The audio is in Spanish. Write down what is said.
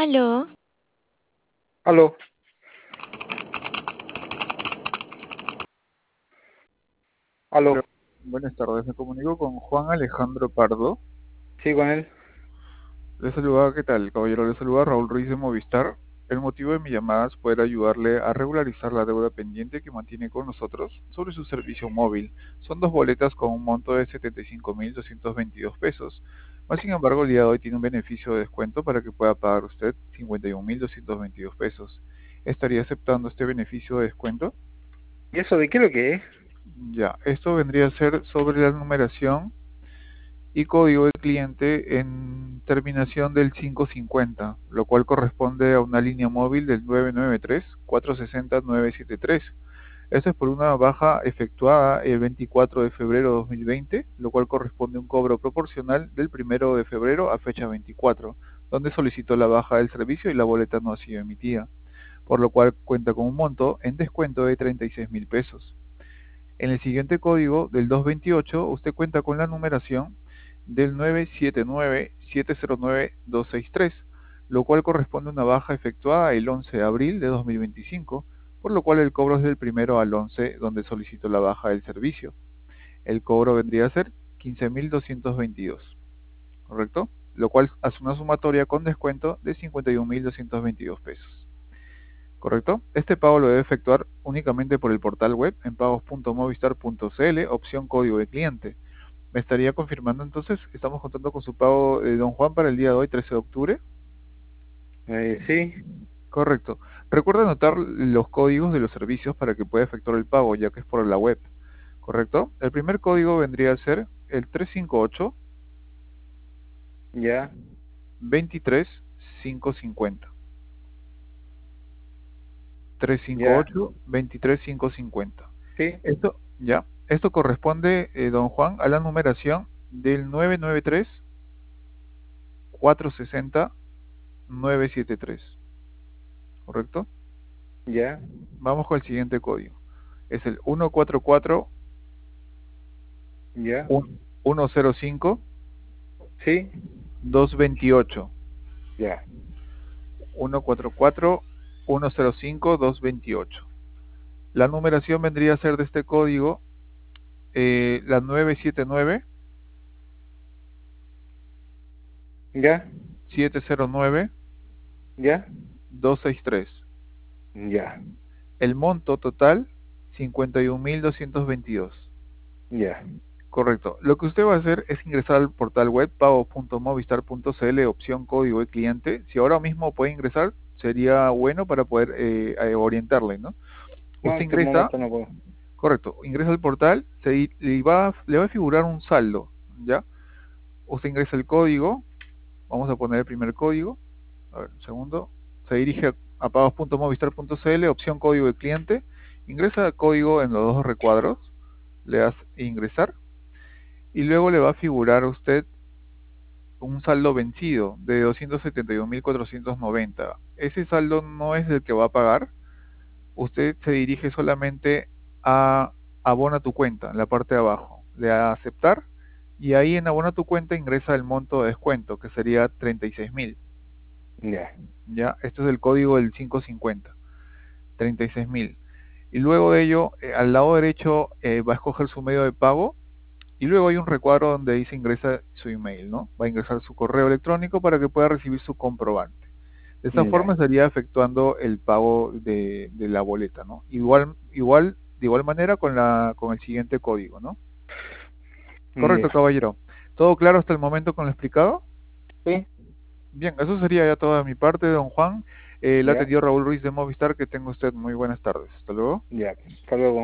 Aló, Aló, aló, Hola, buenas tardes. Me comunico con Juan Alejandro Pardo. sí, con él. Le saluda, ¿qué tal, caballero? Le saluda Raúl Ruiz de Movistar. El motivo de mi llamada es poder ayudarle a regularizar la deuda pendiente que mantiene con nosotros sobre su servicio móvil. Son dos boletas con un monto de 75.222 pesos. Más sin embargo, el día de hoy tiene un beneficio de descuento para que pueda pagar usted 51.222 pesos. ¿Estaría aceptando este beneficio de descuento? ¿Y eso de qué es lo que es? Ya, esto vendría a ser sobre la numeración y código de cliente en terminación del 550, lo cual corresponde a una línea móvil del 993-460-973. Esto es por una baja efectuada el 24 de febrero de 2020, lo cual corresponde a un cobro proporcional del 1 de febrero a fecha 24, donde solicitó la baja del servicio y la boleta no ha sido emitida, por lo cual cuenta con un monto en descuento de 36.000 pesos. En el siguiente código del 228 usted cuenta con la numeración del 979-709-263, lo cual corresponde a una baja efectuada el 11 de abril de 2025, por lo cual el cobro es del 1 al 11 donde solicito la baja del servicio. El cobro vendría a ser 15.222, ¿correcto? Lo cual hace una sumatoria con descuento de 51.222 pesos. ¿Correcto? Este pago lo debe efectuar únicamente por el portal web en pagos.movistar.cl, opción código de cliente. ¿Me estaría confirmando entonces? Estamos contando con su pago de Don Juan para el día de hoy, 13 de octubre. Sí, Correcto. Recuerda anotar los códigos de los servicios para que pueda efectuar el pago, ya que es por la web. ¿Correcto? El primer código vendría a ser el 358 ya, 23 550. ya, 358 23 550. sí, Esto, ya, esto corresponde, don Juan, a la numeración del 993-460-973, ¿correcto? ya, Vamos con el siguiente código. Es el 144 ya, 105 sí, 228. ya, 144 105 228. La numeración vendría a ser de este código la 979 ya, 709 ya, 263. ya, El monto total, 51.222. ya. Correcto. Lo que usted va a hacer es ingresar al portal web pago.movistar.cl, opción código de cliente. Si ahora mismo puede ingresar, sería bueno para poder orientarle, ¿no? No, en Usted este ingresa, momento no puedo. correcto, ingresa al portal, le va a figurar un saldo, ¿ya? Usted ingresa el código, vamos a poner el primer código, a ver, un segundo, se dirige a pagos.movistar.cl, opción código de cliente, ingresa el código en los dos recuadros, le das ingresar y luego le va a figurar a usted un saldo vencido de 271.490. Ese saldo no es el que va a pagar, usted se dirige solamente a abona tu cuenta, en la parte de abajo, le da a aceptar y ahí en abona tu cuenta ingresa el monto de descuento, que sería 36.000. Ya, Ya, este es el código del 550, 36.000. Y luego de ello, al lado derecho va a escoger su medio de pago y luego hay un recuadro donde dice ingresa su email, ¿no? Va a ingresar su correo electrónico para que pueda recibir su comprobante. De esta ya, forma estaría efectuando el pago de la boleta, ¿no? De igual manera con el siguiente código, ¿no? Correcto, ya. caballero. ¿Todo claro hasta el momento con lo explicado? Sí, Bien, eso sería ya toda mi parte, don Juan. Le ya, atendió Raúl Ruiz de Movistar. Que tenga usted muy buenas tardes. Hasta luego. ya. Hasta luego.